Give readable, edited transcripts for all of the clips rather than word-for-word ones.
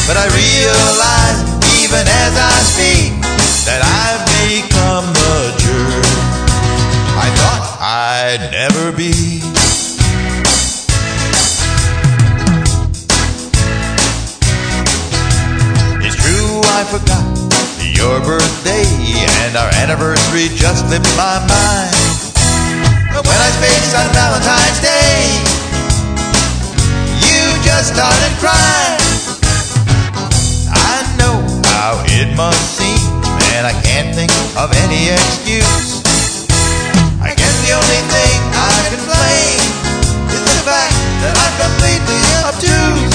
But I realize, even as I speak, that I've become mature. I thought I'd never be. It's true, I forgot your birthday, and our anniversary just slipped my mind. But when I spaced on Valentine's Day, you just started crying. I know how it must seem, and I can't think of any excuse. I guess the only thing I can blame is the fact that I'm completely obtuse.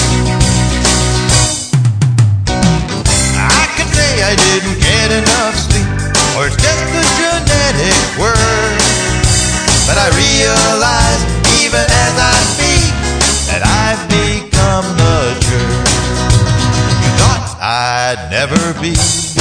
I could say I didn't get enough sleep, or it's just the genetic word. But I realize, even as I speak, that I've become mature. You thought I'd never be.